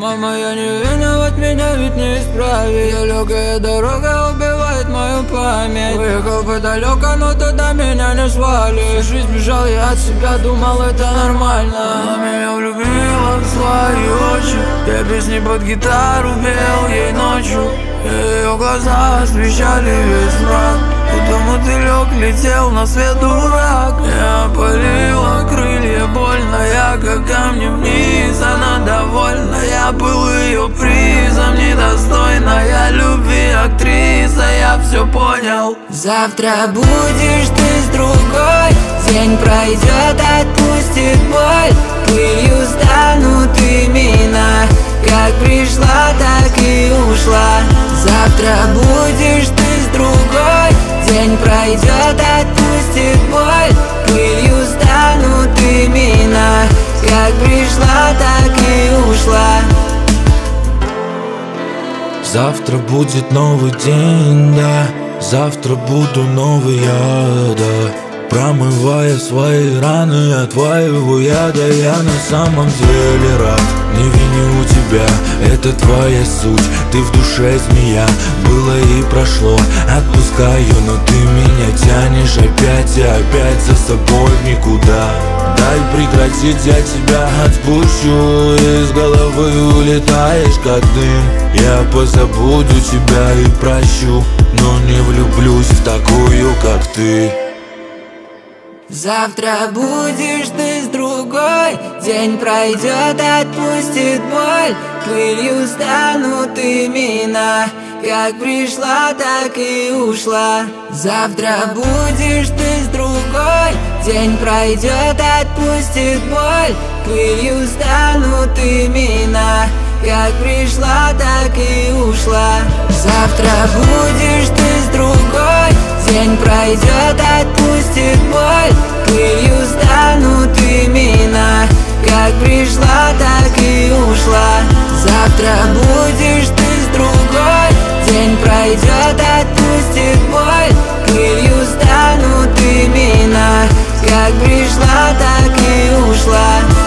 Мама, я не виноват, меня ведь не исправить. Далекая дорога убивает мою память. Уехал подалеку, но туда меня не свали. Всю жизнь бежал я от себя, думал это нормально. Она меня влюбила в свои очи. Я песни под гитару пел ей ночью. Ее глаза освещали весь мрак. Потом мотылек летел на свет дурак. Я опалила крылья, больно, я как камнем вниз. Она довольна, я был ее призом. Недостойная любви актриса, я все понял. Завтра будешь ты с другой. День пройдет, отпустит боль. Пылью станут имена. Как пришла, так и ушла. Завтра будешь ты с другой. День пройдет, отпустит боль. Пылью станут имена. Как пришла, так и ушла. Завтра будет новый день, да. Завтра буду новый я, да. Промывая свои раны от твоего яда. Я на самом деле рад. Не виню тебя, это твоя суть. Ты в душе змея, было и прошло. Отпускаю, но ты меня тянешь опять и опять за собой в никуда. Дай прекратить, я тебя отпущу. Из головы улетаешь как дым. Я позабуду тебя и прощу, но не влюблюсь в такую, как ты. Завтра будешь ты с другой. День пройдет, отпустит боль. Пылью станут имена. Как пришла, так и ушла. Завтра будешь ты с другой. День пройдет, отпустит боль. Пылью станут имена. Как пришла, так и ушла. Завтра будешь ты с другой. День пройдет, отпустит боль. Пылью станут имена. Как пришла, так и ушла. Завтра будешь ты с другой. День пройдет, отпустит боль. Пылью станут имена. Как пришла, так и ушла.